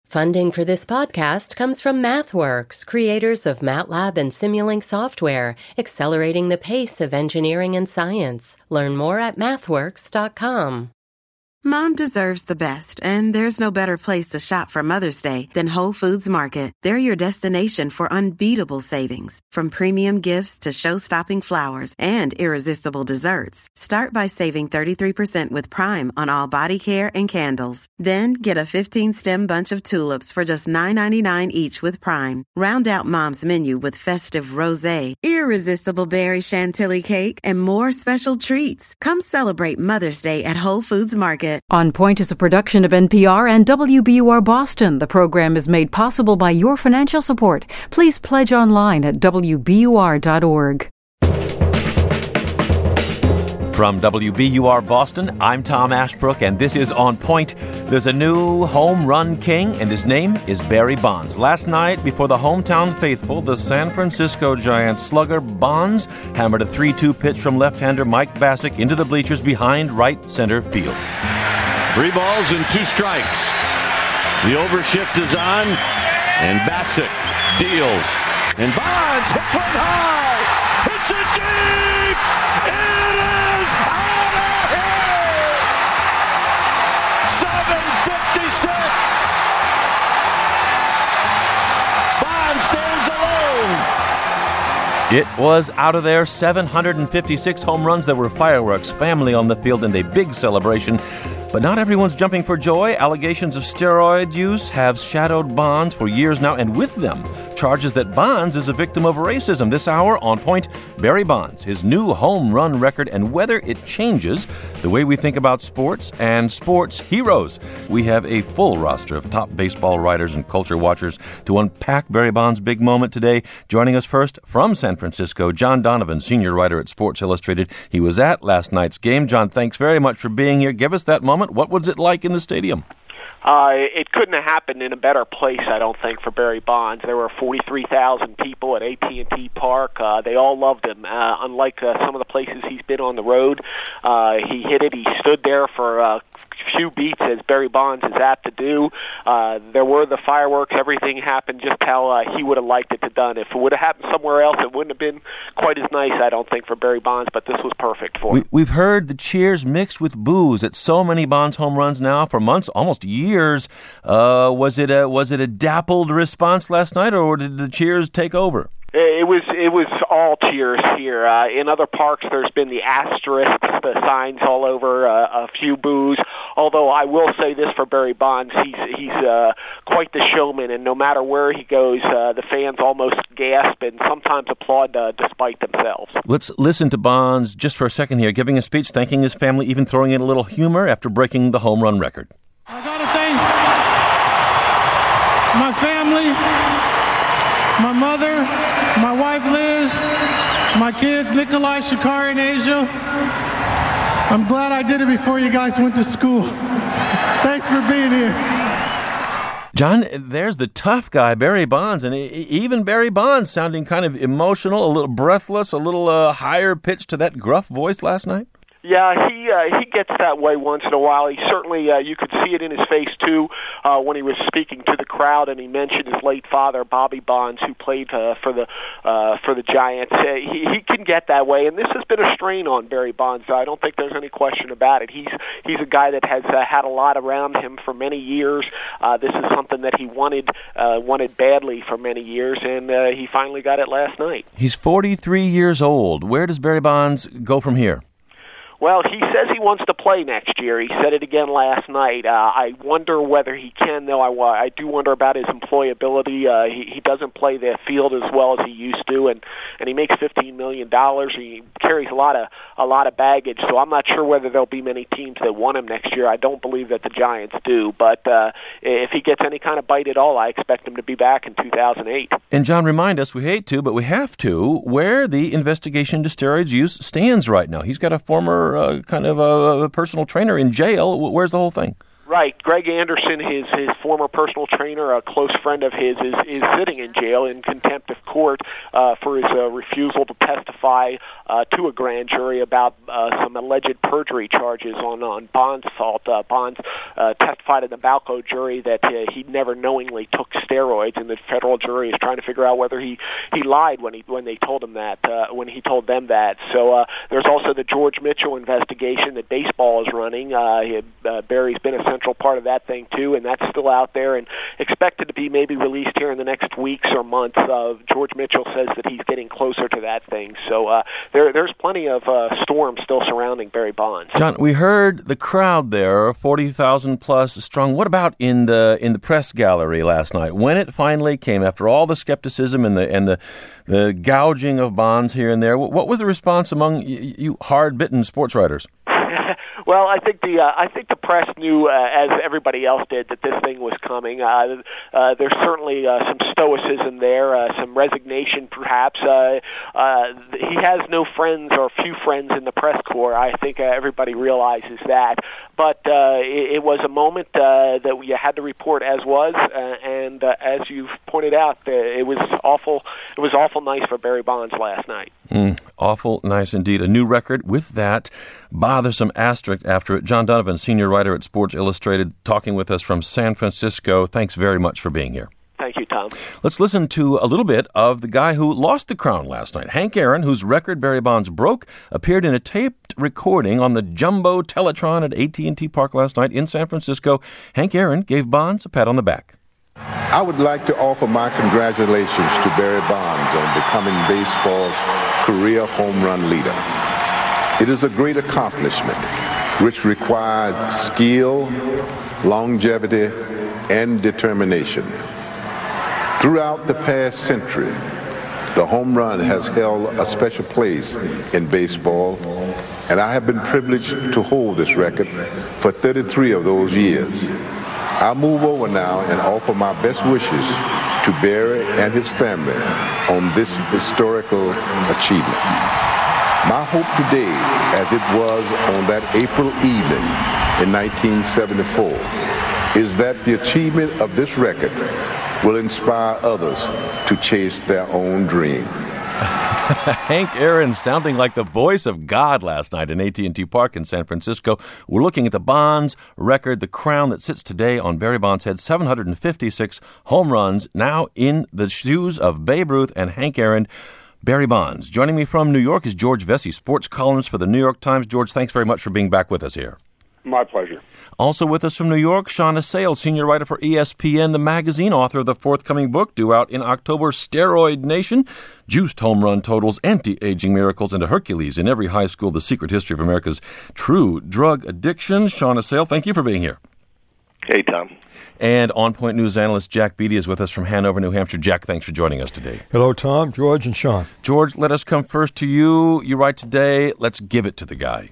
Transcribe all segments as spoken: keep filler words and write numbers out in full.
Funding for this podcast comes from MathWorks, creators of MATLAB and Simulink software, accelerating the pace of engineering and science. Learn more at mathworks dot com. Mom deserves the best, and there's no better place to shop for Mother's Day than Whole Foods Market. They're your destination for unbeatable savings, from premium gifts to show-stopping flowers and irresistible desserts. Start by saving thirty-three percent with Prime on all body care and candles. Then get a fifteen-stem bunch of tulips for just nine ninety-nine each with Prime. Round out Mom's menu with festive rosé, irresistible berry chantilly cake, and more special treats. Come celebrate Mother's Day at Whole Foods Market. On Point is a production of N P R and W B U R Boston. The program is made possible by your financial support. Please pledge online at W B U R dot org. From W B U R Boston, I'm Tom Ashbrook, and this is On Point. There's a new home run king, and his name is Barry Bonds. Last night, before the hometown faithful, the San Francisco Giants slugger Bonds hammered a three two pitch from left-hander Mike Bassick into the bleachers behind right center field. Three balls and two strikes. The overshift is on, and Bassick deals. And Bonds hits one high. Hits it deep. It is out of here. seven fifty-six. Bonds stands alone. It was out of there. seven hundred fifty-six home runs. There were fireworks, family on the field, and a big celebration. But not everyone's jumping for joy. Allegations of steroid use have shadowed Bonds for years now, and with them, charges that Bonds is a victim of racism. This hour, On Point, Barry Bonds, his new home run record, and whether it changes the way we think about sports and sports heroes. We have a full roster of top baseball writers and culture watchers to unpack Barry Bonds' big moment today. Joining us first from San Francisco, John Donovan, senior writer at Sports Illustrated. He was at last night's game. John, thanks very much for being here. Give us that moment. What was it like in the stadium? Uh, it couldn't have happened in a better place, I don't think, for Barry Bonds. There were forty-three thousand people at A T and T Park. Uh, they all loved him. Uh, unlike uh, some of the places he's been on the road, uh, he hit it. He stood there for a few beats, as Barry Bonds is apt to do. Uh, there were the fireworks. Everything happened just how uh, he would have liked it to done. If it would have happened somewhere else, it wouldn't have been quite as nice, I don't think, for Barry Bonds, but this was perfect for him. We, we've heard the cheers mixed with boos at so many Bonds home runs now for months, almost years. Uh, was it a, was it a dappled response last night, or did the cheers take over? It was it was all cheers here. Uh, in other parks, there's been the asterisks, the signs all over, uh, a few boos. Although I will say this for Barry Bonds, he's he's uh, quite the showman, and no matter where he goes, uh, the fans almost gasp and sometimes applaud uh, despite themselves. Let's listen to Bonds just for a second here, giving a speech, thanking his family, even throwing in a little humor after breaking the home run record. I got to thank my family, my mother, my wife Liz, my kids Nikolai, Shakari, and Asia. I'm glad I did it before you guys went to school. Thanks for being here. John, there's the tough guy, Barry Bonds, and even Barry Bonds sounding kind of emotional, a little breathless, a little uh, higher pitch to that gruff voice last night. Yeah, he uh, he gets that way once in a while. He certainly, uh, you could see it in his face, too, uh, when he was speaking to the crowd, and he mentioned his late father, Bobby Bonds, who played uh, for the uh, for the Giants. Uh, he, he can get that way, and this has been a strain on Barry Bonds. I don't think there's any question about it. He's he's a guy that has uh, had a lot around him for many years. Uh, this is something that he wanted uh, wanted badly for many years, and uh, he finally got it last night. He's forty-three years old. Where does Barry Bonds go from here? Well, he says he wants to play next year. He said it again last night. Uh, I wonder whether he can, though. I, I do wonder about his employability. Uh, he, he doesn't play the field as well as he used to, and, and he makes fifteen million dollars. He carries a lot of a lot of baggage, so I'm not sure whether there'll be many teams that want him next year. I don't believe that the Giants do, but uh, if he gets any kind of bite at all, I expect him to be back in two thousand eight. And, John, remind us, we hate to, but we have to, where the investigation into steroids use stands right now. He's got a former Uh, kind of a, a personal trainer in jail. Where's the whole thing? Right. Greg Anderson, his his former personal trainer, a close friend of his, is, is sitting in jail in contempt of court uh, for his uh, refusal to testify uh, to a grand jury about uh, some alleged perjury charges on, on Bond's fault. Uh, Bond uh, testified in the Balco jury that uh, he never knowingly took steroids, and the federal jury is trying to figure out whether he, he lied when he when they told him that, uh, when he told them that. So uh, there's also the George Mitchell investigation that baseball is running. Uh, he had, uh, Barry's been a central part of that thing too, and that's still out there and expected to be maybe released here in the next weeks or months. Uh, George Mitchell says that he's getting closer to that thing, so uh, there, there's plenty of uh, storm still surrounding Barry Bonds. John, we heard the crowd there, forty thousand plus strong. What about in the in the press gallery last night when it finally came after all the skepticism and the and the the gouging of Bonds here and there? What was the response among you, you hard-bitten sports writers? Well, I think the uh, I think the press knew, uh, as everybody else did, that this thing was coming. Uh, uh, there's certainly uh, some stoicism there, uh, some resignation, perhaps. Uh, uh, he has no friends or few friends in the press corps. I think uh, everybody realizes that. But uh, it, it was a moment uh, that you had to report as was, uh, and uh, as you've pointed out, uh, it was awful. It was awful nice for Barry Bonds last night. Mm, awful nice indeed. A new record with that bothersome asterisk after it. John Donovan, senior writer at Sports Illustrated, talking with us from San Francisco. Thanks very much for being here. Thank you, Tom. Let's listen to a little bit of the guy who lost the crown last night. Hank Aaron, whose record Barry Bonds broke, appeared in a taped recording on the Jumbo Teletron at A T and T Park last night in San Francisco. Hank Aaron gave Bonds a pat on the back. I would like to offer my congratulations to Barry Bonds on becoming baseball's career home run leader. It is a great accomplishment which requires skill, longevity, and determination. Throughout the past century, the home run has held a special place in baseball, and I have been privileged to hold this record for thirty-three of those years. I'll move over now and offer my best wishes to Barry and his family on this historical achievement. My hope today, as it was on that April evening in nineteen seventy-four, is that the achievement of this record will inspire others to chase their own dream. Hank Aaron sounding like the voice of God last night in A T and T Park in San Francisco. We're looking at the Bonds record, the crown that sits today on Barry Bonds' head, seven hundred fifty-six home runs, now in the shoes of Babe Ruth and Hank Aaron. Barry Bonds. Joining me from New York is George Vesey, sports columnist for the New York Times. George, thanks very much for being back with us here. My pleasure. Also with us from New York, Shauna Sale, senior writer for E S P N, the magazine, author of the forthcoming book due out in October, Steroid Nation, Juiced Home Run Totals, Anti-Aging Miracles, and a Hercules in every high school, the secret history of America's true drug addiction. Shauna Sale, thank you for being here. Hey, Tom. And On Point News analyst Jack Beatty is with us from Hanover, New Hampshire. Jack, thanks for joining us today. Hello, Tom, George, and Sean. George, let us come first to you. You write today, let's give it to the guy.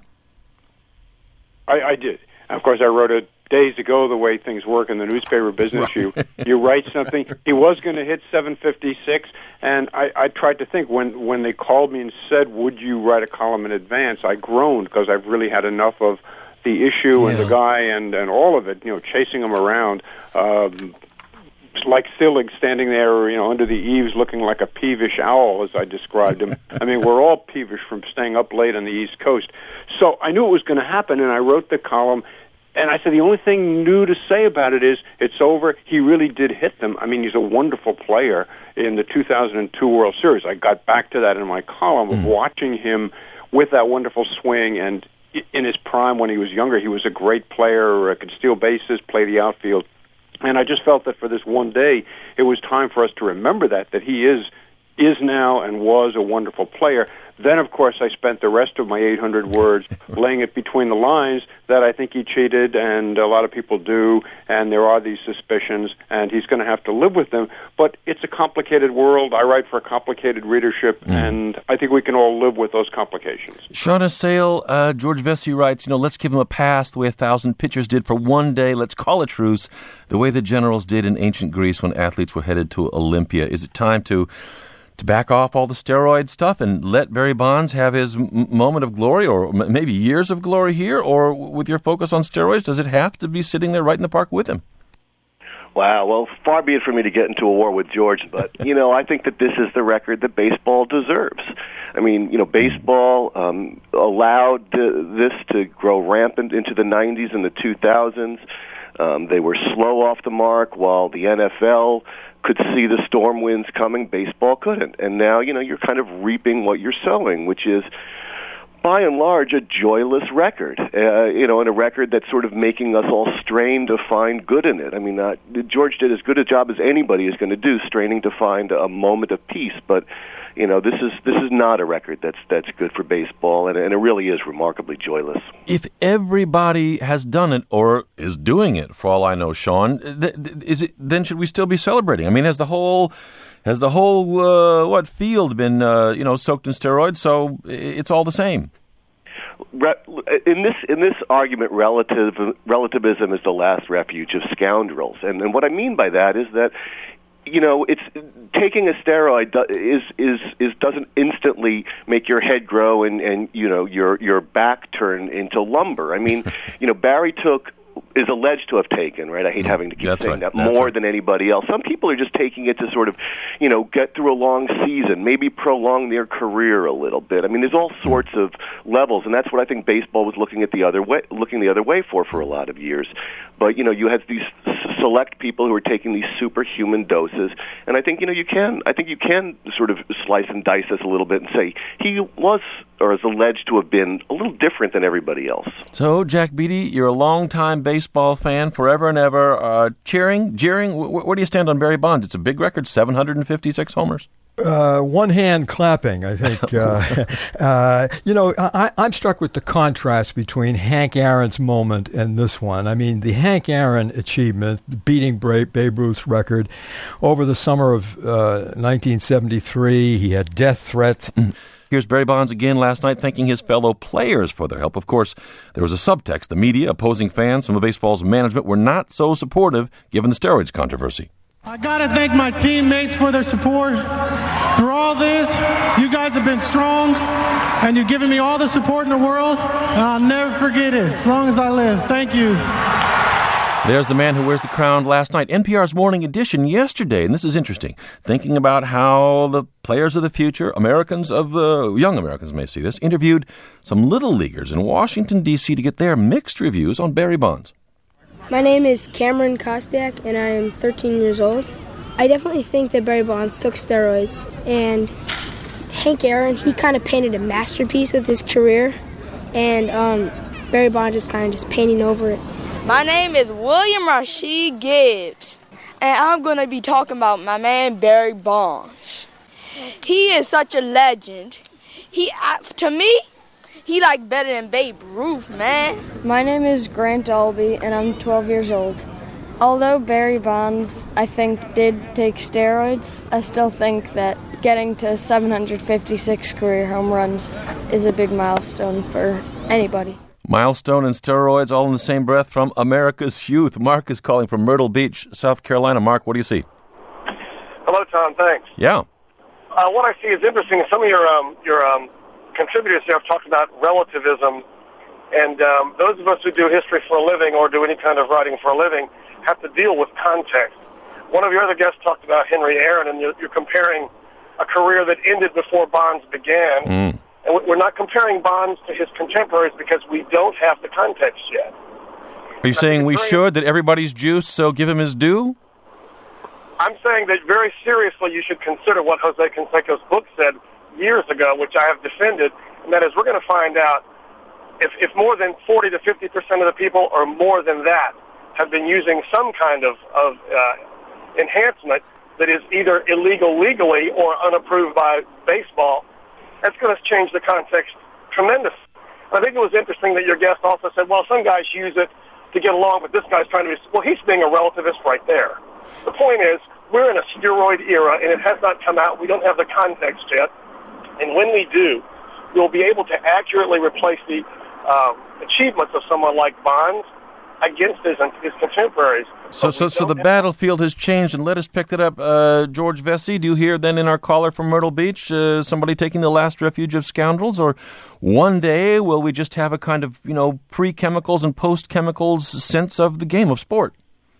I, I did. Of course, I wrote it days ago, the way things work in the newspaper business. Right. You you write something. He was going to hit seven fifty-six, and I, I tried to think when, when they called me and said, would you write a column in advance, I groaned because I've really had enough of the issue yeah. and the guy and, and all of it, you know, chasing him around. Um, like Sillig standing there, you know, under the eaves looking like a peevish owl, as I described him. I mean, we're all peevish from staying up late on the East Coast. So I knew it was going to happen, and I wrote the column, and I said the only thing new to say about it is it's over. He really did hit them. I mean, he's a wonderful player in the two thousand two World Series. I got back to that in my column of watching him with that wonderful swing, and in his prime when he was younger, he was a great player, could steal bases, play the outfield. And I just felt that for this one day, it was time for us to remember that, that he is is now and was a wonderful player. Then, of course, I spent the rest of my eight hundred words laying it between the lines that I think he cheated, and a lot of people do, and there are these suspicions, and he's going to have to live with them. But it's a complicated world. I write for a complicated readership, mm. and I think we can all live with those complications. Shauna Sale, uh, George Vesey writes, you know, let's give him a pass the way a thousand pitchers did for one day. Let's call a truce the way the generals did in ancient Greece when athletes were headed to Olympia. Is it time to to back off all the steroid stuff and let Barry Bonds have his m- moment of glory, or m- maybe years of glory here? Or with your focus on steroids, does it have to be sitting there right in the park with him? Wow, well, far be it for me to get into a war with George, but, you know, I think that this is the record that baseball deserves. I mean, you know, baseball um, allowed uh, this to grow rampant into the nineties and the two thousands. Um, they were slow off the mark, while the N F L could see the storm winds coming. Baseball couldn't. And now, you know, you're kind of reaping what you're sowing, which is, by and large, a joyless record, uh, you know, and a record that's sort of making us all strain to find good in it. I mean, uh, George did as good a job as anybody is going to do, straining to find a moment of peace. But, you know, this is this is not a record that's that's good for baseball, and, and it really is remarkably joyless. If everybody has done it or is doing it, for all I know, Sean, th- th- is it then should we still be celebrating? I mean, has the whole Has the whole, uh, what, field been, uh, you know, soaked in steroids, so it's all the same? In this in this argument, relative, relativism is the last refuge of scoundrels. And, and what I mean by that is that, you know, it's taking a steroid is is is doesn't instantly make your head grow and, and you know, your your back turn into lumber. I mean, you know, Barry took is alleged to have taken, right? I hate having to keep That's saying right. that, That's more right. than anybody else. Some people are just taking it to sort of, you know, get through a long season, maybe prolong their career a little bit. I mean, there's all sorts of levels, and that's what I think baseball was looking at the other way, looking the other way for for a lot of years. But, you know, you had these select people who were taking these superhuman doses, and I think, you know, you can, I think you can sort of slice and dice this a little bit and say he was, or is alleged to have been, a little different than everybody else. So, Jack Beatty, you're a longtime baseball fan, forever and ever. Uh, cheering, jeering, wh- where do you stand on Barry Bonds? It's a big record, seven hundred fifty-six homers. Uh, one hand clapping, I think. Uh, uh, you know, I, I'm struck with the contrast between Hank Aaron's moment and this one. I mean, the Hank Aaron achievement, beating Babe Ruth's record over the summer of uh, nineteen seventy-three, he had death threats. Mm. Here's Barry Bonds again last night thanking his fellow players for their help. Of course, there was a subtext. The media, opposing fans, some of baseball's management were not so supportive given the steroids controversy. I got to thank my teammates for their support. Through all this, you guys have been strong, and you've given me all the support in the world, and I'll never forget it as long as I live. Thank you. There's the man who wears the crown last night. N P R's Morning Edition yesterday, and this is interesting, thinking about how the players of the future, Americans of, uh, young Americans may see this, interviewed some little leaguers in Washington, D C to get their mixed reviews on Barry Bonds. My name is Cameron Kostiak, and I am thirteen years old. I definitely think that Barry Bonds took steroids, and Hank Aaron, he kind of painted a masterpiece with his career, and um, Barry Bonds is kind of just painting over it. My name is William Rashid Gibbs, and I'm going to be talking about my man Barry Bonds. He is such a legend. He, to me, he like better than Babe Ruth, man. My name is Grant Albee, and I'm twelve years old. Although Barry Bonds, I think, did take steroids, I still think that getting to seven hundred fifty-six career home runs is a big milestone for anybody. Milestone and steroids all in the same breath from America's youth. Mark is calling from Myrtle Beach, South Carolina. Mark, what do you see? Hello, Tom. Thanks. Yeah. Uh, what I see is interesting. Some of your um, your um, contributors here have talked about relativism, and um, those of us who do history for a living or do any kind of writing for a living have to deal with context. One of your other guests talked about Henry Aaron, and you're, you're comparing a career that ended before Bonds began. Mm. And we're not comparing Bonds to his contemporaries because we don't have the context yet. Are you saying we should, that everybody's juice, so give him his due? I'm saying that very seriously you should consider what Jose Canseco's book said years ago, which I have defended, and that is we're going to find out if, if more than forty to fifty percent of the people or more than that have been using some kind of, of uh, enhancement that is either illegal legally or unapproved by baseball. That's going to change the context tremendously. I think it was interesting that your guest also said, well, some guys use it to get along, but this guy's trying to be, well, he's being a relativist right there. The point is, we're in a steroid era, and it has not come out. We don't have the context yet. And when we do, we'll be able to accurately replace the uh, achievements of someone like Bonds against his his contemporaries. So, so, so the battlefield has changed, and let us pick that up. Uh, George Vesey, do you hear then in our caller from Myrtle Beach, uh, somebody taking the last refuge of scoundrels, or one day will we just have a kind of, you know, pre-chemicals and post-chemicals sense of the game of sport?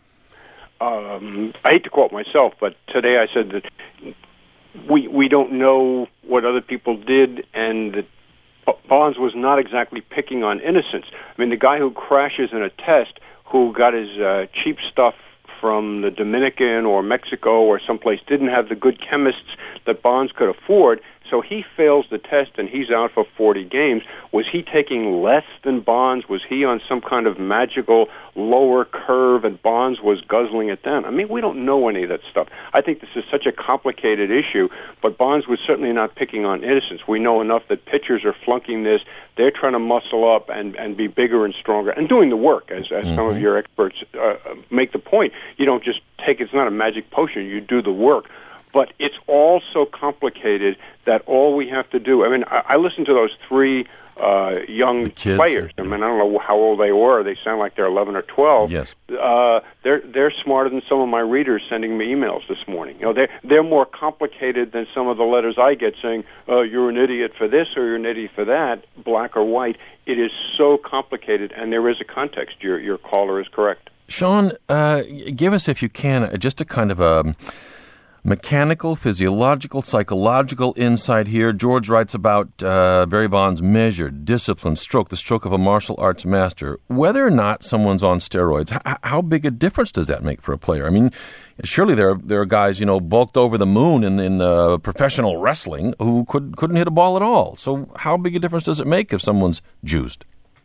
Um, I hate to quote myself, but today I said that we we don't know what other people did, and that Bonds was not exactly picking on innocence. I mean, the guy who crashes in a test, who got his uh, cheap stuff from the Dominican or Mexico or someplace, didn't have the good chemists that Bonds could afford, so he fails the test and he's out for forty games. Was he taking less than Bonds? Was he on some kind of magical lower curve and Bonds was guzzling it down? I mean, we don't know any of that stuff. I think this is such a complicated issue, but Bonds was certainly not picking on innocence. We know enough that pitchers are flunking this. They're trying to muscle up and, and be bigger and stronger and doing the work, as, as mm-hmm. some of your experts uh, make the point. You don't just take, it's not a magic potion, you do the work. But it's all so complicated that all we have to do, I mean, I, I listened to those three uh, young kids, players. I mean, I don't know how old they were. They sound like they're eleven or twelve. Yes. Uh, they're they're smarter than some of my readers sending me emails this morning. You know, they're, they're more complicated than some of the letters I get saying, oh, you're an idiot for this or you're an idiot for that, black or white. It is so complicated, and there is a context. Your, your caller is correct. Sean, uh, give us, if you can, just a kind of a mechanical, physiological, psychological insight here. George writes about uh, Barry Bonds' measured, disciplined stroke, the stroke of a martial arts master. Whether or not someone's on steroids, h- how big a difference does that make for a player? I mean, surely there are, there are guys, you know, bulked over the moon in, in uh, professional wrestling who could, couldn't hit a ball at all. So how big a difference does it make if someone's juiced?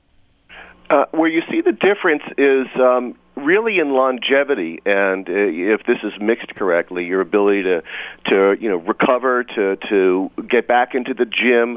Uh, where you see the difference is um, really in longevity, and uh, if this is mixed correctly, your ability to, to you know, recover, to to get back into the gym,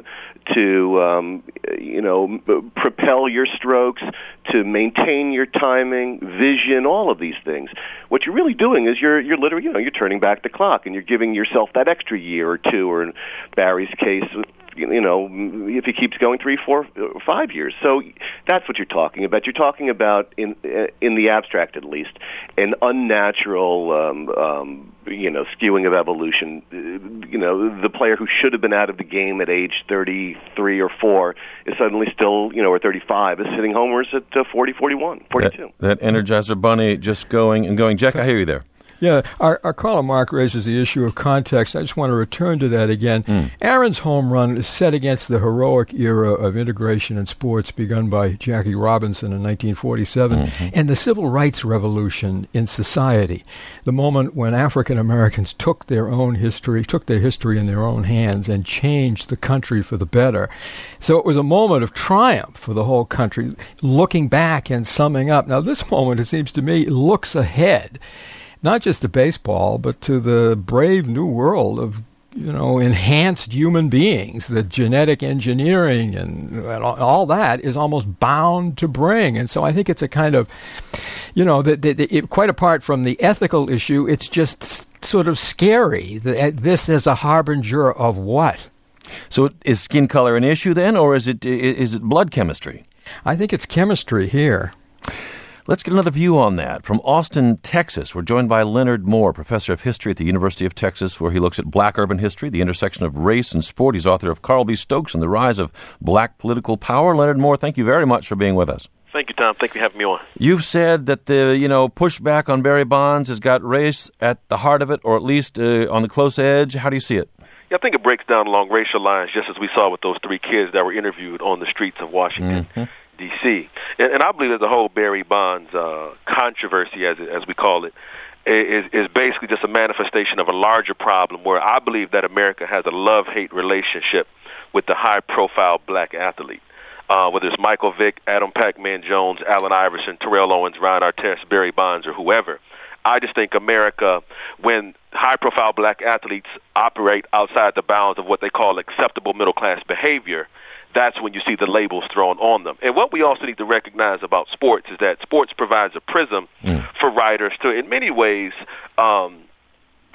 to um, you know, propel your strokes, to maintain your timing, vision, all of these things. What you're really doing is you're you're literally, you know, you're turning back the clock, and you're giving yourself that extra year or two, or in Barry's case, you know, if he keeps going three, four, five years. So that's what you're talking about. You're talking about, in in the abstract at least, an unnatural, um, um, you know, skewing of evolution. You know, the player who should have been out of the game at age thirty-three or four is suddenly still, you know, or thirty-five, is hitting homers at uh, forty, forty-one, forty-two. That, that Energizer Bunny just going and going. Jack, I hear you there. Yeah, our, our caller Mark raises the issue of context. I just want to return to that again. Mm. Aaron's home run is set against the heroic era of integration in sports begun by Jackie Robinson in nineteen forty-seven mm-hmm. and the civil rights revolution in society, the moment when African Americans took their own history, took their history in their own hands and changed the country for the better. So it was a moment of triumph for the whole country, looking back and summing up. Now, this moment, it seems to me, looks ahead, not just to baseball, but to the brave new world of, you know, enhanced human beings that genetic engineering and, and all that is almost bound to bring. And so I think it's a kind of, you know, that it, quite apart from the ethical issue, it's just sort of scary. That this is a harbinger of what? So is skin color an issue then, or is it is it blood chemistry? I think it's chemistry here. Let's get another view on that. From Austin, Texas, we're joined by Leonard Moore, professor of history at the University of Texas, where he looks at black urban history, the intersection of race and sport. He's author of Carl B. Stokes and the Rise of Black Political Power. Leonard Moore, thank you very much for being with us. Thank you, Tom. Thank you for having me on. You've said that the, you know, pushback on Barry Bonds has got race at the heart of it, or at least uh, on the close edge. How do you see it? Yeah, I think it breaks down along racial lines, just as we saw with those three kids that were interviewed on the streets of Washington. Mm-hmm. D C And, and I believe that the whole Barry Bonds uh, controversy, as as we call it, is is basically just a manifestation of a larger problem where I believe that America has a love-hate relationship with the high-profile black athlete. Uh, whether it's Michael Vick, Adam Pac-Man Jones, Allen Iverson, Terrell Owens, Ryan Artest, Barry Bonds, or whoever. I just think America, when high-profile black athletes operate outside the bounds of what they call acceptable middle-class behavior, that's when you see the labels thrown on them. And what we also need to recognize about sports is that sports provides a prism mm. for writers to, in many ways, um,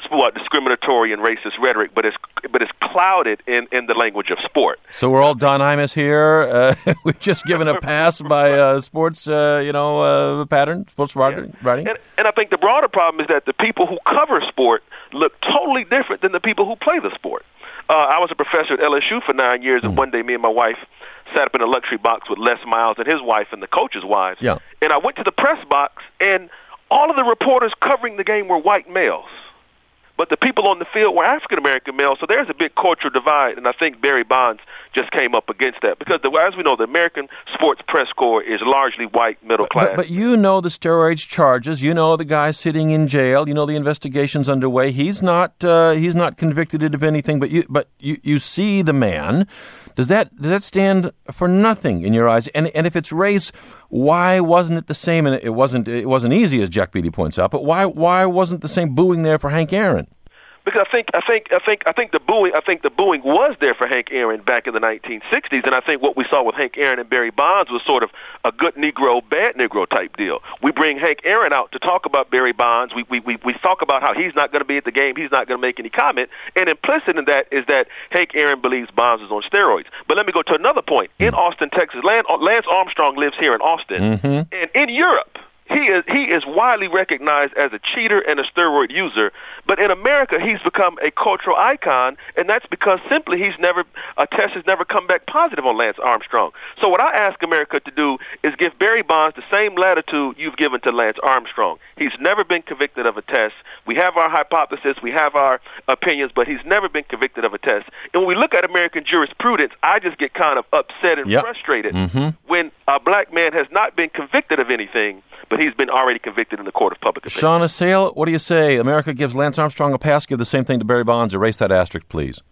what discriminatory and racist rhetoric, but it's but it's clouded in, in the language of sport. So we're all Don Imus here. Uh, we've just given a pass by uh, sports, uh, you know, uh, pattern, sports writing. Yeah. And, and I think the broader problem is that the people who cover sport look totally different than the people who play the sport. Uh, I was a professor at L S U for nine years, and one day me and my wife sat up in a luxury box with Les Miles and his wife and the coaches' wives. Yeah. And I went to the press box, and all of the reporters covering the game were white males. But the people on the field were African-American males, so there's a big cultural divide, and I think Barry Bonds just came up against that. Because, the, as we know, the American sports press corps is largely white, middle class. But, but you know the steroids charges. You know the guy sitting in jail. You know the investigation's underway. He's not uh, he's not convicted of anything, but you but you, you see the man. Does that does that stand for nothing in your eyes? And and if it's race, why wasn't it the same? And it wasn't it wasn't easy, as Jack Beatty points out. But why why wasn't the same booing there for Hank Aaron? Because I think I think I think I think the booing I think the booing was there for Hank Aaron back in the nineteen sixties, and I think what we saw with Hank Aaron and Barry Bonds was sort of a good Negro, bad Negro type deal. We bring Hank Aaron out to talk about Barry Bonds. We we we, we talk about how he's not going to be at the game, he's not going to make any comment, and implicit in that is that Hank Aaron believes Bonds is on steroids. But let me go to another point. In Austin, Texas, Lance Armstrong lives here in Austin, mm-hmm. and in Europe. He is he is widely recognized as a cheater and a steroid user, but in America he's become a cultural icon, and that's because simply he's never a test has never come back positive on Lance Armstrong. So what I ask America to do is give Barry Bonds the same latitude you've given to Lance Armstrong. He's never been convicted of a test. We have our hypothesis, we have our opinions, but he's never been convicted of a test. And when we look at American jurisprudence, I just get kind of upset and yep. frustrated mm-hmm. when a black man has not been convicted of anything, but he's been already convicted in the court of public opinion. Sean Assail, what do you say? America gives Lance Armstrong a pass. Give the same thing to Barry Bonds. Erase that asterisk, please.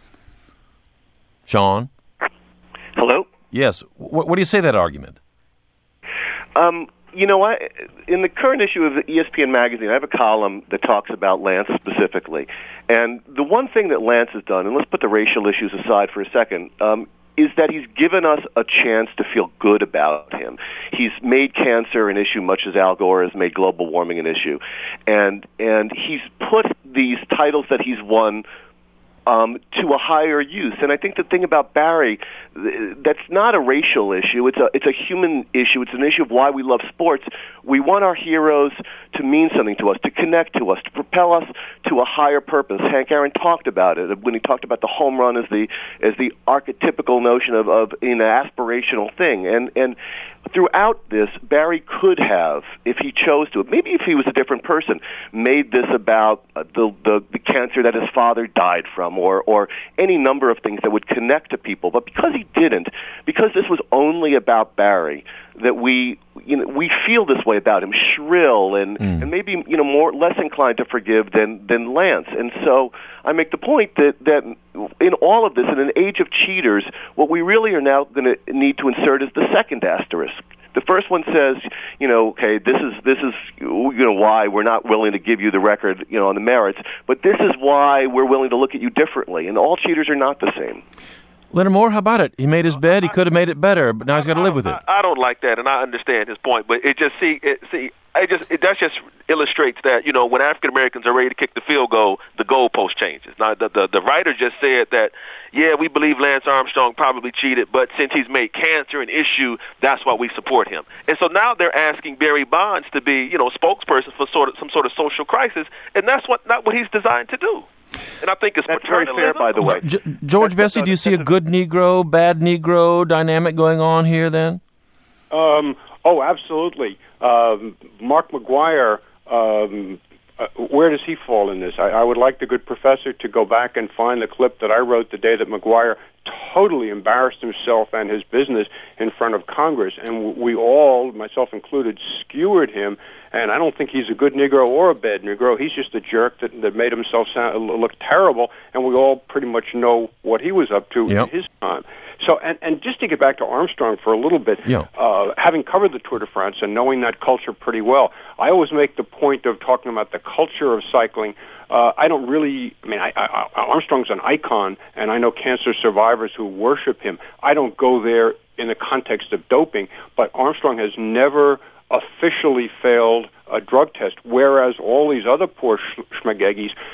Sean? Hello? Yes. What, what do you say to that argument? Um, you know, I, in the current issue of the E S P N magazine, I have a column that talks about Lance specifically. And the one thing that Lance has done, and let's put the racial issues aside for a second, um, is that he's given us a chance to feel good about him. He's made cancer an issue much as Al Gore has made global warming an issue. And and he's put these titles that he's won um, to a higher use. And I think the thing about Barry, that's not a racial issue. It's a it's a human issue. It's an issue of why we love sports. We want our heroes to mean something to us, to connect to us, to propel us to a higher purpose. Hank Aaron talked about it when he talked about the home run as the as the archetypical notion of, of an aspirational thing. And and throughout this, Barry could have, if he chose to, maybe if he was a different person, made this about uh, the, the the cancer that his father died from, or or any number of things that would connect to people. But because he didn't, because this was only about Barry, that we you know we feel this way about him, shrill and mm. and maybe you know more less inclined to forgive than than Lance. And so I make the point that that in all of this, in an age of cheaters, what we really are now going to need to insert is the second asterisk. The first one says, you know, okay, this is this is you know why we're not willing to give you the record, you know, on the merits, but this is why we're willing to look at you differently. And all cheaters are not the same. Leonard Moore, how about it? He made his bed. He could have made it better, but now he's got to live with it. I, I don't like that, and I understand his point, but it just see it, see. I just it, that just illustrates that you know when African Americans are ready to kick the field goal, the goalpost changes. Now the, the the writer just said that yeah we believe Lance Armstrong probably cheated, but since he's made cancer an issue, that's why we support him. And so now they're asking Barry Bonds to be you know spokesperson for sort of some sort of social crisis, and that's what not what he's designed to do. And I think it's that's very fair, by the way. G- George that's, Vesey, do you see a good Negro, bad Negro dynamic going on here? Then, um, oh, absolutely. Um, Mark McGuire, um, uh, where does he fall in this? I, I would like the good professor to go back and find the clip that I wrote the day that McGuire totally embarrassed himself and his business in front of Congress, and we all, myself included, skewered him. And I don't think he's a good Negro or a bad Negro. He's just a jerk that, that made himself sound, look terrible, and we all pretty much know what he was up to yep. in his time. So, and, and just to get back to Armstrong for a little bit, yeah. uh, having covered the Tour de France and knowing that culture pretty well, I always make the point of talking about the culture of cycling. Uh, I don't really, I mean, I, I, Armstrong's an icon, and I know cancer survivors who worship him. I don't go there in the context of doping, but Armstrong has never officially failed a drug test, whereas all these other poor sh- schmageggies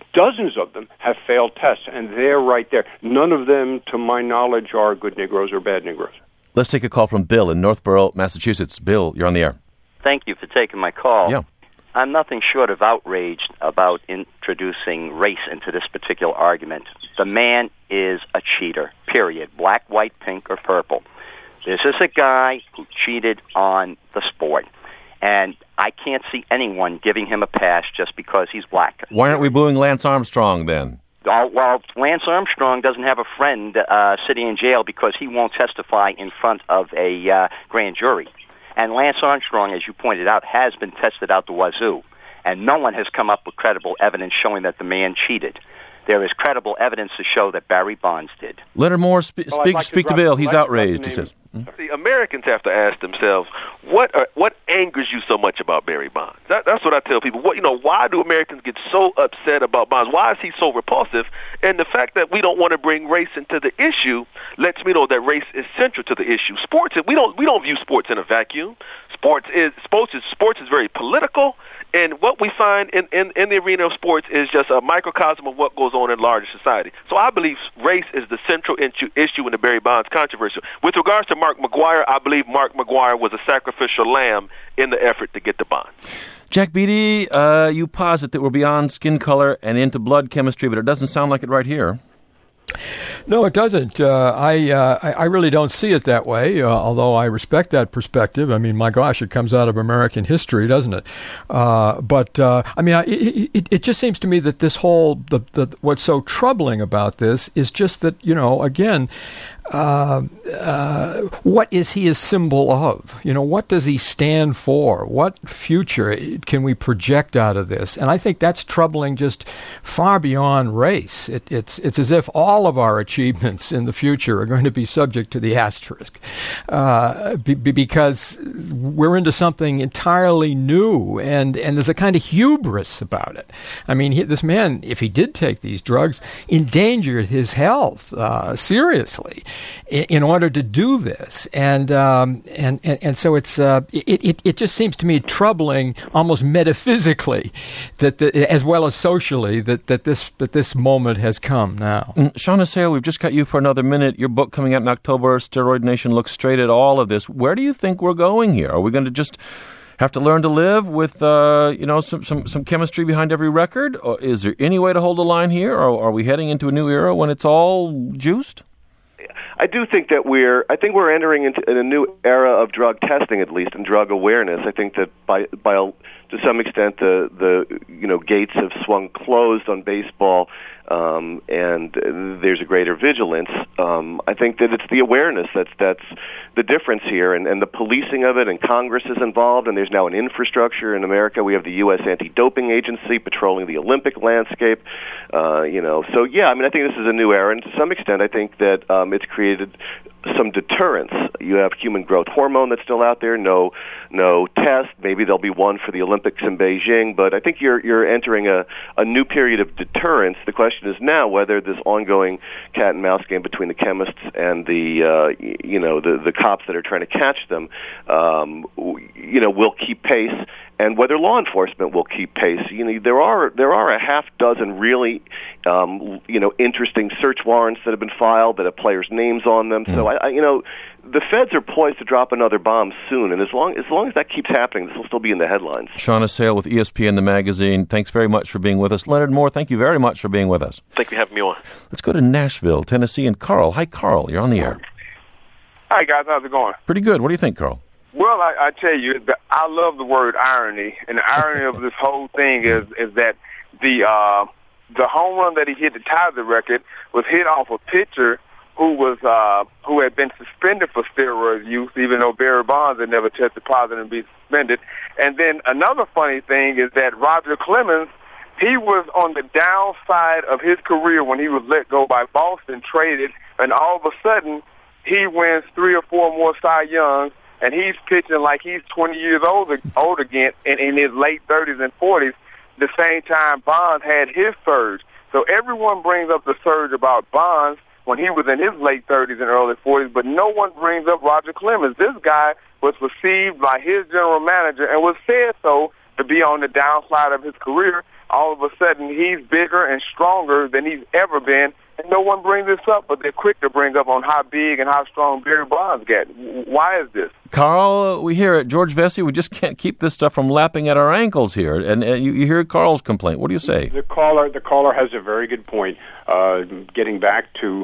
dozens of them have failed tests, and they're right there. None of them, to my knowledge, are good Negroes or bad Negroes. Let's take a call from Bill in Northborough, Massachusetts. Bill, you're on the air. Thank you for taking my call. Yeah. I'm nothing short of outraged about introducing race into this particular argument. The man is a cheater, period. Black, white, pink, or purple. This is a guy who cheated on the sport. And I can't see anyone giving him a pass just because he's black. Why aren't we booing Lance Armstrong then? Uh, well, Lance Armstrong doesn't have a friend uh, sitting in jail because he won't testify in front of a uh, grand jury. And Lance Armstrong, as you pointed out, has been tested out the wazoo. And no one has come up with credible evidence showing that the man cheated. There is credible evidence to show that Barry Bonds did. Leonard Moore, spe- well, speak, like speak to to Bill. drop, He's like outraged, he says. See, Americans have to ask themselves, what are, what angers you so much about Barry Bonds? That, that's what I tell people. What you know, why do Americans get so upset about Bonds? Why is he so repulsive? And the fact that we don't want to bring race into the issue lets me know that race is central to the issue. Sports, we don't we don't view sports in a vacuum. Sports is sports is sports is very political. And what we find in, in, in the arena of sports is just a microcosm of what goes on in larger society. So I believe race is the central issue in the Barry Bonds controversy. With regards to Mark McGwire, I believe Mark McGwire was a sacrificial lamb in the effort to get the bond. Jack Beatty, uh, you posit that we're beyond skin color and into blood chemistry, but it doesn't sound like it right here. No, it doesn't. Uh, I, uh, I I really don't see it that way, uh, although I respect that perspective. I mean, my gosh, it comes out of American history, doesn't it? Uh, but, uh, I mean, I, it, it just seems to me that this whole, the, the what's so troubling about this is just that, you know, again, Uh, uh, what is he a symbol of? You know, what does he stand for? What future can we project out of this? And I think that's troubling just far beyond race. It, it's it's as if all of our achievements in the future are going to be subject to the asterisk uh, be, because we're into something entirely new, and, and there's a kind of hubris about it. I mean, he, this man, if he did take these drugs, endangered his health uh, seriously in order to do this, and um, and, and and so it's uh, it, it it just seems to me troubling, almost metaphysically, that the, as well as socially, that, that this that this moment has come now. Mm, Sean Assayo, we've just got you for another minute. Your book coming out in October, Steroid Nation, looks straight at all of this. Where do you think we're going here? Are we going to just have to learn to live with uh, you know some, some some chemistry behind every record? Or is there any way to hold the line here? Or are we heading into a new era when it's all juiced? I do think that we're. I think we're entering into in a new era of drug testing, at least, and drug awareness. I think that by by a, to some extent the the you know gates have swung closed on baseball, um, and there's a greater vigilance. Um, I think that it's the awareness that's that's the difference here, and, and the policing of it. And Congress is involved, and there's now an infrastructure in America. We have the U S Anti-Doping Agency patrolling the Olympic landscape. Uh, you know, so yeah, I mean, I think this is a new era, and to some extent, I think that um, it's created some deterrence. You have human growth hormone that's still out there. No, no test. Maybe there'll be one for the Olympics in Beijing, but I think you're you're entering a, a new period of deterrence. The question is now whether this ongoing cat and mouse game between the chemists and the uh, you know the the cops that are trying to catch them, um, you know, will keep pace, and whether law enforcement will keep pace. You know, there are there are a half dozen really um, you know interesting search warrants that have been filed that have players' names on them. Mm. So I, I you know. The feds are poised to drop another bomb soon, and as long as long as that keeps happening, this will still be in the headlines. Sean Assayo with E S P N The Magazine, thanks very much for being with us. Leonard Moore, thank you very much for being with us. Thank you for having me on. Let's go to Nashville, Tennessee, and Carl. Hi, Carl. You're on the air. Hi, guys. How's it going? Pretty good. What do you think, Carl? Well, I, I tell you, I love the word irony, and the irony of this whole thing is is that the uh, the home run that he hit to tie the record was hit off a pitcher who was uh, who had been suspended for steroid use, even though Barry Bonds had never tested positive and be suspended. And then another funny thing is that Roger Clemens, he was on the downside of his career when he was let go by Boston, traded, and all of a sudden he wins three or four more Cy Youngs, and he's pitching like he's twenty years old, old again, in, in his late thirties and forties. The same time Bonds had his surge. So everyone brings up the surge about Bonds when he was in his late thirties and early forties, but no one brings up Roger Clemens. This guy was perceived by his general manager and was said so to be on the downside of his career, all of a sudden he's bigger and stronger than he's ever been. And no one brings this up, but they're quick to bring up on how big and how strong Barry Bonds got. Why is this? Carl, we hear it. George Vesey, we just can't keep this stuff from lapping at our ankles here. And uh, you, you hear Carl's complaint. What do you say? The caller, the caller has a very good point. Uh, getting back to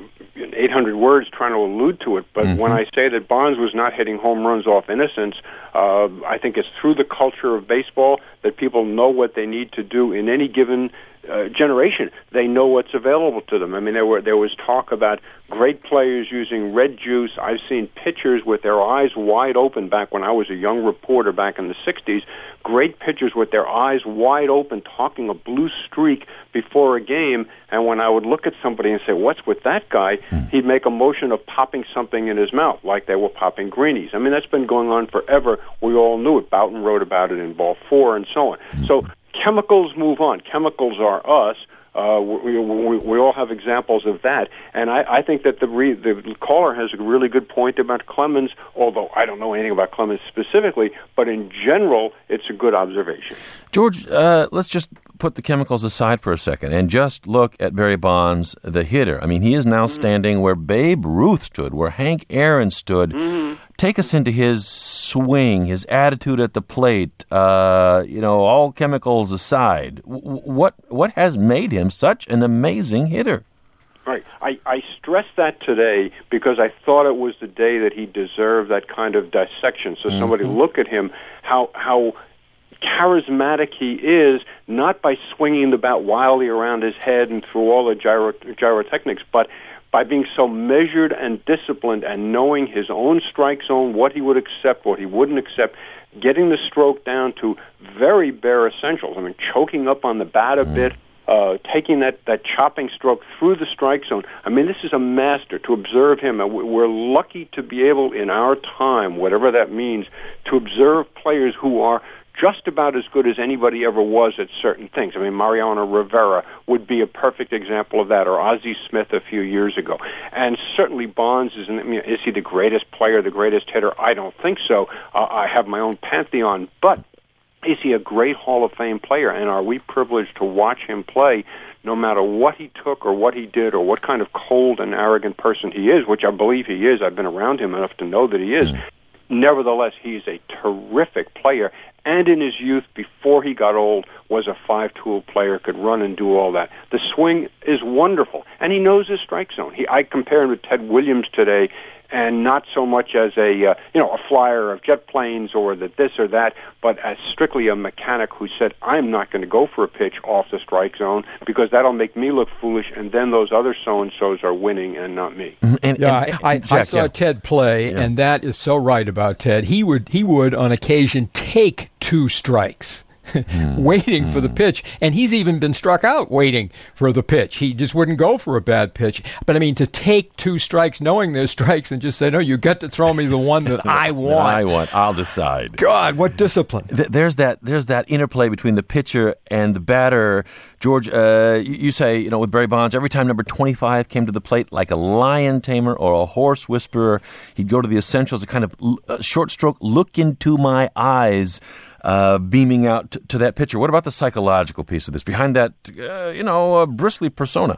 eight hundred words, trying to allude to it. But mm-hmm. when I say that Bonds was not hitting home runs off innocence, uh, I think it's through the culture of baseball that people know what they need to do in any given Uh, generation. They know what's available to them. I mean, there were there was talk about great players using red juice. I've seen pitchers with their eyes wide open back when I was a young reporter back in the sixties. Great pitchers with their eyes wide open talking a blue streak before a game. And when I would look at somebody and say, what's with that guy? Mm. He'd make a motion of popping something in his mouth like they were popping greenies. I mean, that's been going on forever. We all knew it. Boughton wrote about it in Ball Four and so on. Mm. So chemicals move on. Chemicals are us. Uh, we, we, we all have examples of that. And I, I think that the, re, the caller has a really good point about Clemens, although I don't know anything about Clemens specifically, but in general, it's a good observation. George, uh, let's just put the chemicals aside for a second and just look at Barry Bonds, the hitter. I mean, he is now mm-hmm. standing where Babe Ruth stood, where Hank Aaron stood. Mm-hmm. Take us into his swing, his attitude at the plate, uh, you know, all chemicals aside. W- what what has made him such an amazing hitter? Right. I, I stress that today because I thought it was the day that he deserved that kind of dissection. So mm-hmm. somebody look at him, how how charismatic he is, not by swinging the bat wildly around his head and through all the gyro, gyrotechnics, but by being so measured and disciplined and knowing his own strike zone, what he would accept, what he wouldn't accept, getting the stroke down to very bare essentials. I mean, choking up on the bat a mm. bit, uh, taking that, that chopping stroke through the strike zone. I mean, this is a master. To observe him, we're lucky to be able, in our time, whatever that means, to observe players who are just about as good as anybody ever was at certain things. I mean, Mariano Rivera would be a perfect example of that, or Ozzie Smith a few years ago. And certainly Bonds, is, I mean, is he the greatest player, the greatest hitter? I don't think so. Uh, I have my own pantheon. But is he a great Hall of Fame player? And are we privileged to watch him play no matter what he took or what he did or what kind of cold and arrogant person he is, which I believe he is. I've been around him enough to know that he is. Mm. Nevertheless, he's a terrific player. And in his youth, before he got old, was a five-tool player, could run and do all that. The swing is wonderful, and he knows his strike zone. He, I compare him to Ted Williams today, and not so much as a uh, you know a flyer of jet planes or the this or that, but as strictly a mechanic who said, I'm not going to go for a pitch off the strike zone because that'll make me look foolish, and then those other so-and-sos are winning and not me. Mm-hmm. And, yeah, and, and, I, Jack, I saw yeah. Ted play, yeah. and that is so right about Ted. He would he would on occasion take two strikes. mm. waiting mm. for the pitch. And he's even been struck out waiting for the pitch. He just wouldn't go for a bad pitch. But, I mean, to take two strikes knowing there's strikes and just say, no, you got to throw me the one that I want. I want. I'll decide. God, what discipline. Th- there's that There's that interplay between the pitcher and the batter. George, uh, you, you say, you know, with Barry Bonds, every time number twenty-five came to the plate, like a lion tamer or a horse whisperer, he'd go to the essentials, a kind of uh, short stroke, look into my eyes, Uh, beaming out t- to that pitcher. What about the psychological piece of this, behind that, uh, you know, uh, bristly persona?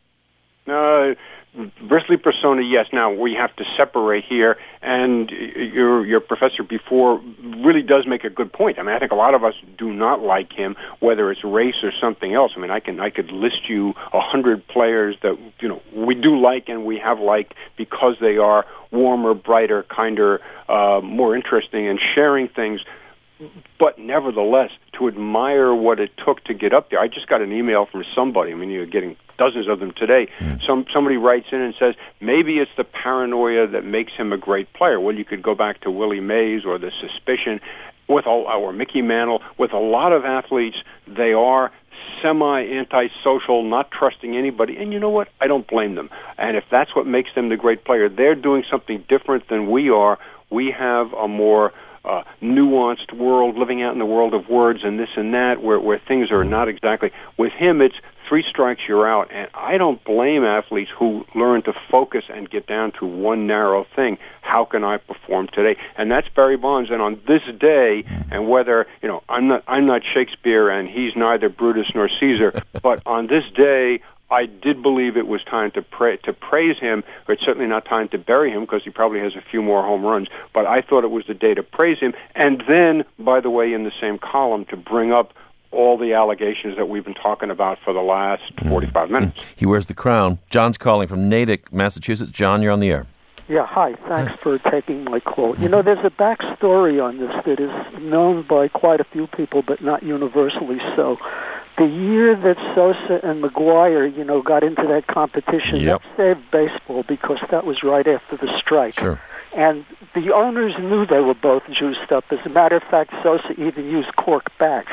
Uh, bristly persona, yes. Now, we have to separate here, and your your professor before really does make a good point. I mean, I think a lot of us do not like him, whether it's race or something else. I mean, I can I could list you a hundred players that, you know, we do like and we have liked because they are warmer, brighter, kinder, uh, more interesting, and sharing things. But nevertheless, to admire what it took to get up there. I just got an email from somebody. I mean, you're getting dozens of them today. Mm. Some somebody writes in and says, maybe it's the paranoia that makes him a great player. Well, you could go back to Willie Mays or the suspicion with all, or Mickey Mantle. With a lot of athletes, they are semi-antisocial, not trusting anybody. And you know what? I don't blame them. And if that's what makes them the great player, they're doing something different than we are. We have a more Uh, nuanced world, living out in the world of words and this and that, where, where things are not exactly. With him, it's Three strikes, you're out. And I don't blame athletes who learn to focus and get down to one narrow thing. How can I perform today? And that's Barry Bonds. And on this day, and whether, you know, I'm not, I'm not Shakespeare and he's neither Brutus nor Caesar, but on this day, I did believe it was time to pray, to praise him, but it's certainly not time to bury him because he probably has a few more home runs. But I thought it was the day to praise him. And then, by the way, in the same column, to bring up all the allegations that we've been talking about for the last forty-five minutes. He wears the crown. John's calling from Natick, Massachusetts. John, you're on the air. Yeah, hi. Thanks for taking my call. You know, there's a backstory on this that is known by quite a few people, but not universally so. The year that Sosa and McGuire, you know, got into that competition, yep. that saved baseball because that was right after the strike. Sure. And the owners knew they were both juiced up. As a matter of fact, Sosa even used cork bats.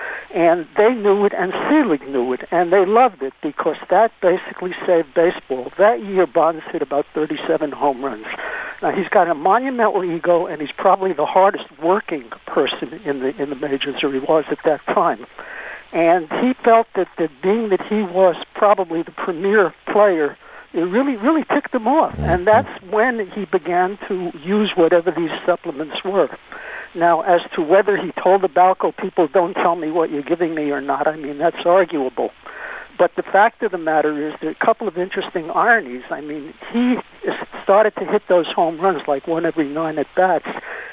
And they knew it, and Selig knew it, and they loved it because that basically saved baseball. That year, Bonds hit about thirty-seven home runs. Now, he's got a monumental ego, and he's probably the hardest working person in the in the majors, or he was at that time. And he felt that, that being that he was probably the premier player, it really, really ticked him off. And that's when he began to use whatever these supplements were. Now, as to whether he told the Balco people, don't tell me what you're giving me or not, I mean, that's arguable. But the fact of the matter is there are a couple of interesting ironies. I mean, he started to hit those home runs like one every nine at-bats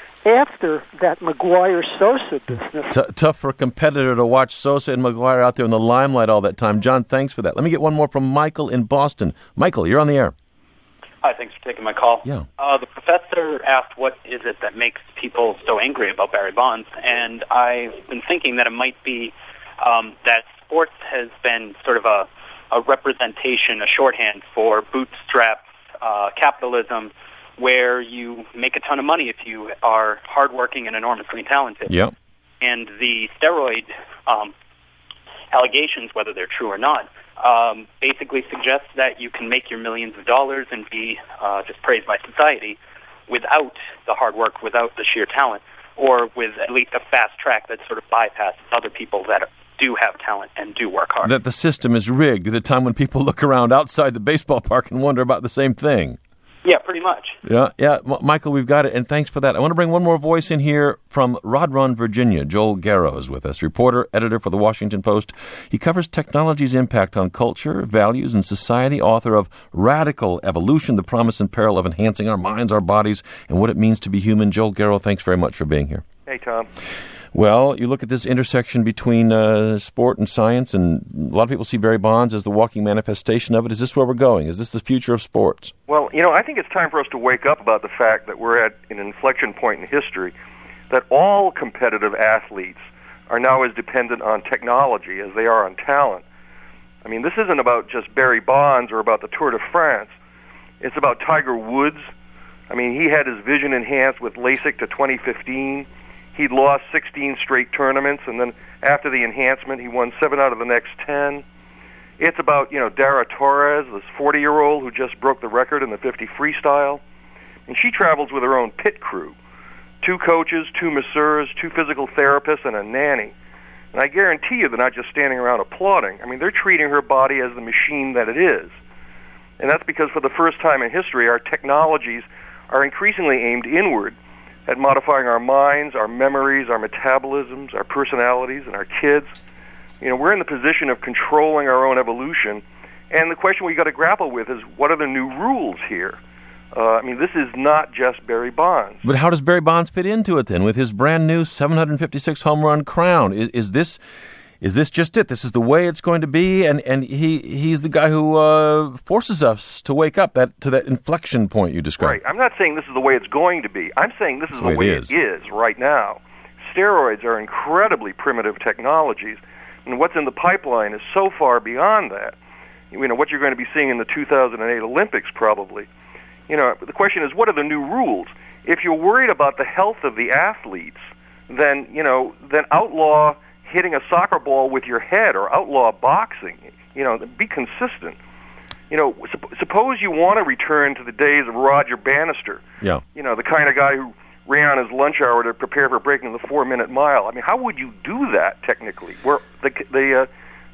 after that McGuire-Sosa business. T- tough for a competitor to watch Sosa and McGuire out there in the limelight all that time. John, thanks for that. Let me get one more from Michael in Boston. Michael, you're on the air. Hi, thanks for taking my call. Yeah. Uh, the professor asked what is it that makes people so angry about Barry Bonds, and I've been thinking that it might be um, that sports has been sort of a, a representation, a shorthand for bootstrap uh, capitalism, where you make a ton of money if you are hardworking and enormously talented. Yep. And the steroid um, allegations, whether they're true or not, um, basically suggest that you can make your millions of dollars and be uh, just praised by society without the hard work, without the sheer talent, or with at least a fast track that sort of bypasses other people that do have talent and do work hard. That the system is rigged at a time when people look around outside the baseball park and wonder about the same thing. Yeah, pretty much. Yeah, yeah, M- Michael, we've got it, and thanks for that. I want to bring one more voice in here from Rod Run, Virginia. Joel Garrow is with us, reporter, editor for the Washington Post. He covers technology's impact on culture, values, and society, author of Radical Evolution, The Promise and Peril of Enhancing Our Minds, Our Bodies, and What It Means to Be Human. Joel Garrow, thanks very much for being here. Hey, Tom. Well, you look at this intersection between uh, sport and science, and a lot of people see Barry Bonds as the walking manifestation of it. Is this where we're going? Is this the future of sports? Well, you know, I think it's time for us to wake up about the fact that we're at an inflection point in history, that all competitive athletes are now as dependent on technology as they are on talent. I mean, this isn't about just Barry Bonds or about the Tour de France. It's about Tiger Woods. I mean, he had his vision enhanced with LASIK to twenty fifteen. He'd lost sixteen straight tournaments, and then after the enhancement, he won seven out of the next ten. It's about, you know, Dara Torres, this forty-year-old who just broke the record in the fifty freestyle. And she travels with her own pit crew. Two coaches, two masseurs, two physical therapists, and a nanny. And I guarantee you they're not just standing around applauding. I mean, they're treating her body as the machine that it is. And that's because for the first time in history, our technologies are increasingly aimed inward at modifying our minds, our memories, our metabolisms, our personalities, and our kids. You know, we're in the position of controlling our own evolution, and the question we got to grapple with is, what are the new rules here? Uh, I mean, this is not just Barry Bonds. But how does Barry Bonds fit into it then, with his brand new seven hundred fifty-six home run crown? Is, is this is this just it? This is the way it's going to be, and and he he's the guy who uh, forces us to wake up that to that inflection point you described. Right. I'm not saying this is the way it's going to be. I'm saying this is That's the the way way it is. it is right now. Steroids are incredibly primitive technologies, and what's in the pipeline is so far beyond that. You know, what you're going to be seeing in the two thousand eight Olympics probably. You know, the question is, what are the new rules? If you're worried about the health of the athletes, then, you know, then outlaw hitting a soccer ball with your head, or outlaw boxing. You know, be consistent. You know, sup- suppose you want to return to the days of Roger Bannister. Yeah. You know, the kind of guy who ran on his lunch hour to prepare for breaking the four-minute mile. I mean, how would you do that technically? Where the the uh,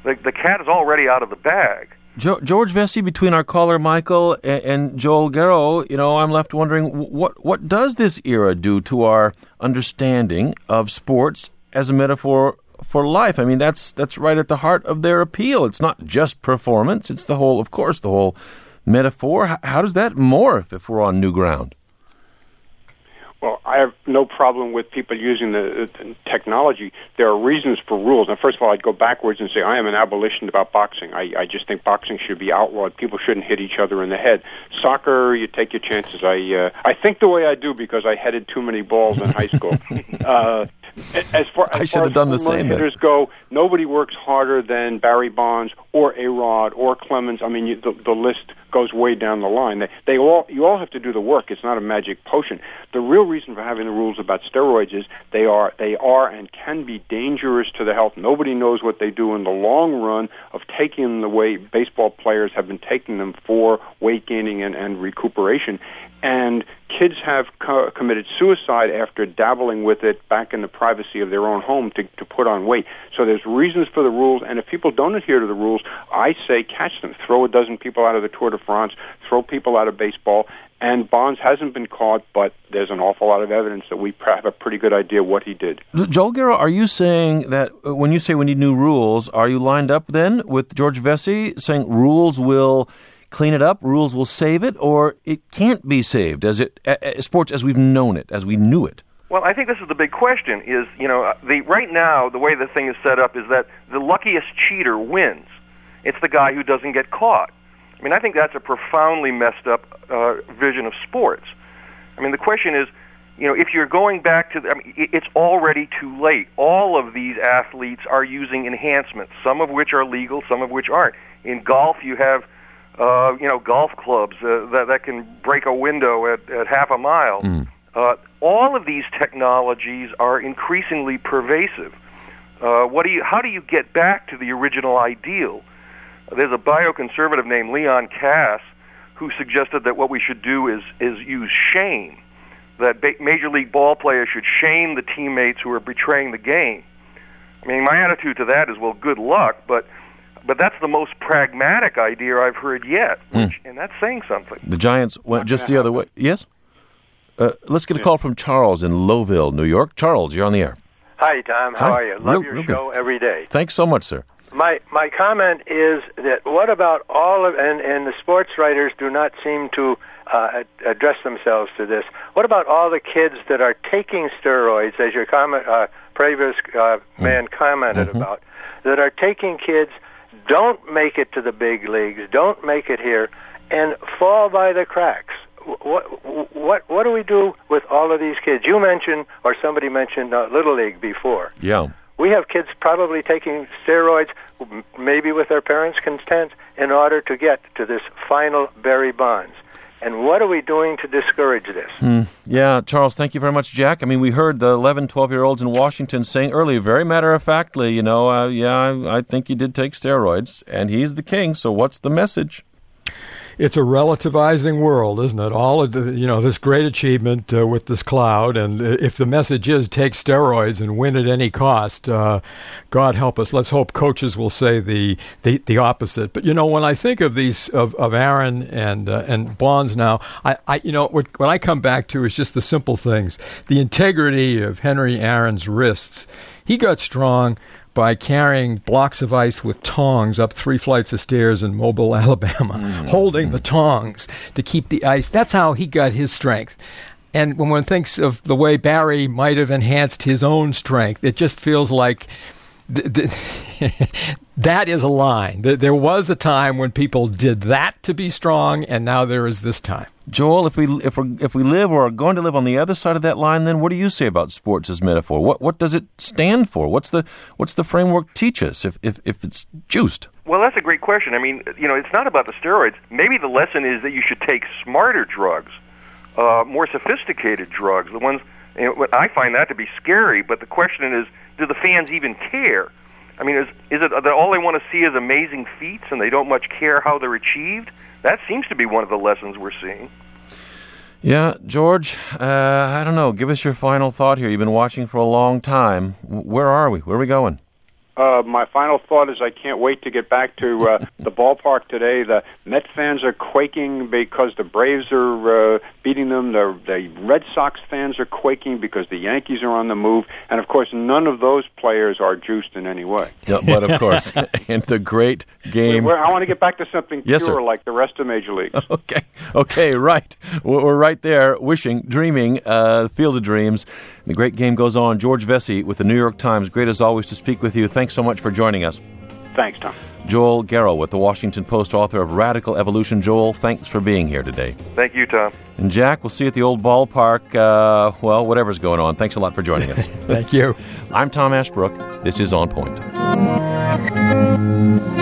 the, the cat is already out of the bag. Jo- George Vesey, between our caller Michael and, and Joel Garrow, you know, I'm left wondering, what what does this era do to our understanding of sports as a metaphor for life? I mean, that's that's right at the heart of their appeal. It's not just performance; it's the whole, of course, the whole metaphor. How, how does that morph if we're on new ground? Well, I have no problem with people using the, the technology. There are reasons for rules. Now, first of all, I'd go backwards and say I am an abolitionist about boxing. I, I just think boxing should be outlawed. People shouldn't hit each other in the head. Soccer, you take your chances. I uh, I think the way I do because I headed too many balls in high school. uh, as far as, I should far have as done the home run same. hitters go, nobody works harder than Barry Bonds or A-Rod or Clemens. I mean, you, the, the list goes way down the line. They, they all, you all have to do the work. It's not a magic potion. The real reason for having the rules about steroids is they are, they are and can be dangerous to the health. Nobody knows what they do in the long run of taking them the way baseball players have been taking them for weight gaining and, and recuperation. And kids have co- committed suicide after dabbling with it back in the privacy of their own home to, to put on weight. So there's reasons for the rules, and if people don't adhere to the rules, I say catch them. Throw a dozen people out of the Tour de France, throw people out of baseball, and Bonds hasn't been caught, but there's an awful lot of evidence that we have a pretty good idea what he did. Joel Garrow, are you saying that uh, when you say we need new rules, are you lined up then with George Vesey saying rules will clean it up, rules will save it, or it can't be saved as it uh, sports as we've known it, as we knew it? Well, I think this is the big question. Is you know the right now the way the thing is set up is that the luckiest cheater wins. It's the guy who doesn't get caught. I mean, I think that's a profoundly messed up uh, vision of sports. I mean, the question is, you know, if you're going back to, the, I mean, it's already too late. All of these athletes are using enhancements, some of which are legal, some of which aren't. In golf, you have, uh, you know, golf clubs uh, that, that can break a window at, at half a mile. Mm. Uh, all of these technologies are increasingly pervasive. Uh, what do you? How do you get back to the original ideal? There's a bioconservative named Leon Kass who suggested that what we should do is is use shame, that ba- Major League ball players should shame the teammates who are betraying the game. I mean, my attitude to that is, well, good luck, but but that's the most pragmatic idea I've heard yet, which, mm. and that's saying something. The Giants went just the other way. Yes? Uh, let's get a call from Charles in Lowville, New York. Charles, you're on the air. Hi, Tom. How Hi. are you? Love real, your real show good. every day. Thanks so much, sir. My my comment is that what about all of, and, and the sports writers do not seem to uh, address themselves to this, what about all the kids that are taking steroids, as your comment, uh, previous uh, man commented mm-hmm. about, that are taking kids, don't make it to the big leagues, don't make it here, and fall by the cracks? What what what do we do with all of these kids? You mentioned, or somebody mentioned, uh, Little League before. Yeah. We have kids probably taking steroids, maybe with their parents' consent, in order to get to this final Barry Bonds. And what are we doing to discourage this? Mm, yeah, Charles, thank you very much, Jack. I mean, we heard the eleven, twelve-year-olds in Washington saying earlier, very matter-of-factly, you know, uh, yeah, I, I think he did take steroids, and he's the king, so what's the message? It's a relativizing world, isn't it? All of the, you know, this great achievement uh, with this cloud, and if the message is take steroids and win at any cost, uh, God help us. Let's hope coaches will say the the, the opposite. But you know, when I think of these of, of Aaron and uh, and Bonds now, I, I you know what what I come back to is just the simple things: the integrity of Henry Aaron's wrists. He got strong by carrying blocks of ice with tongs up three flights of stairs in Mobile, Alabama, mm-hmm. holding the tongs to keep the ice. That's how he got his strength. And when one thinks of the way Barry might have enhanced his own strength, it just feels like th- th- that is a line. There was a time when people did that to be strong, and now there is this time. Joel, if we if we if we live or are going to live on the other side of that line, then what do you say about sports as metaphor? What what does it stand for? What's the what's the framework teach us if if, if it's juiced? Well, that's a great question. I mean, you know, it's not about the steroids. Maybe the lesson is that you should take smarter drugs, uh, more sophisticated drugs. The ones, you know, I find that to be scary. But the question is, do the fans even care? I mean, is is it that all they want to see is amazing feats and they don't much care how they're achieved? That seems to be one of the lessons we're seeing. Yeah, George, uh, I don't know. Give us your final thought here. You've been watching for a long time. Where are we? Where are we going? Uh, my final thought is I can't wait to get back to uh, the ballpark today. The Met fans are quaking because the Braves are uh, beating them. The, the Red Sox fans are quaking because the Yankees are on the move. And, of course, none of those players are juiced in any way. Yeah, but, of course, in the great game. Wait, I want to get back to something yes, pure sir. like the rest of Major Leagues. Okay, okay, right. We're right there wishing, dreaming, uh, Field of Dreams. The great game goes on. George Vesey with the New York Times. Great as always to speak with you. Thanks so much for joining us. Thanks, Tom. Joel Garrow with the Washington Post, author of Radical Evolution. Joel, thanks for being here today. Thank you, Tom. And Jack, we'll see you at the old ballpark. Uh, well, whatever's going on. Thanks a lot for joining us. Thank you. I'm Tom Ashbrook. This is On Point.